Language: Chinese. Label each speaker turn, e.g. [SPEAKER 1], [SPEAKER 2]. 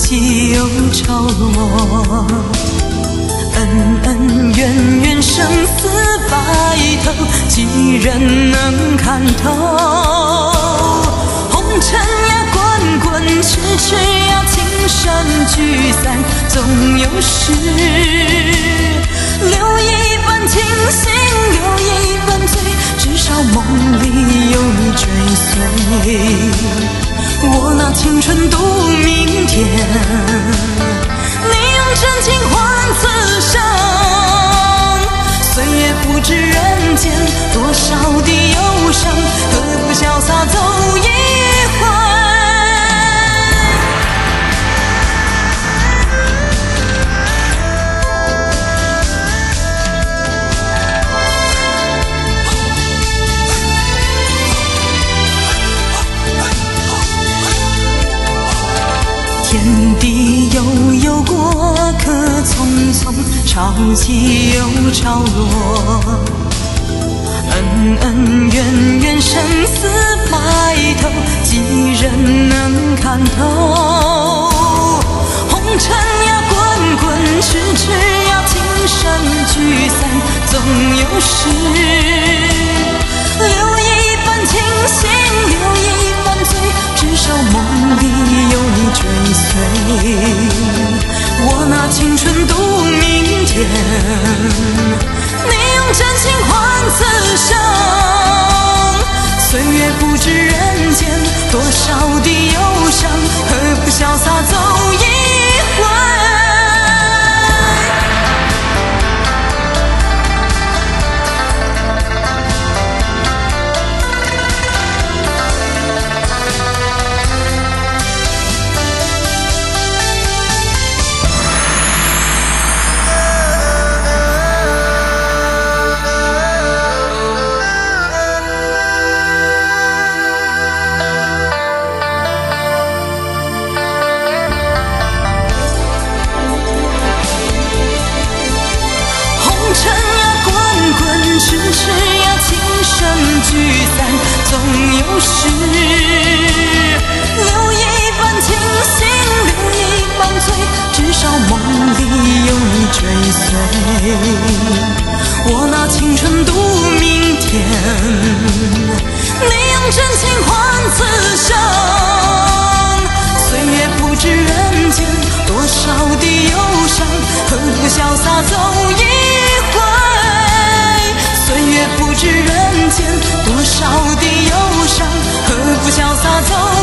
[SPEAKER 1] 起又潮落，恩恩怨怨生死白头，几人能看透？红尘呀滚滚痴痴呀，情深聚散总有时。留一份清醒，留一份醉，至少梦里有你追随。我拿青春赌明天，你用真情换此生。岁月不知人间多少的忧伤，何不潇洒走一回？天地悠悠，过客匆匆，潮起又潮落，恩恩怨怨生死白头，几人能看透？红尘呀滚滚痴痴呀，情深聚散总有时。留一份清醒，留一份醉，至少梦里有你追随。我拿青春赌明天，你用真情换此生。岁月不知人间多少的忧伤，何不潇洒走一回？痴痴呀，情深聚散总有时。留一份清醒，留一份醉，至少梦里有你追随。我拿青春赌明天，你用真情换此生。岁月不知人间多少的忧伤，何不潇洒走一回？岁月不知人间多少的忧伤，何不潇洒走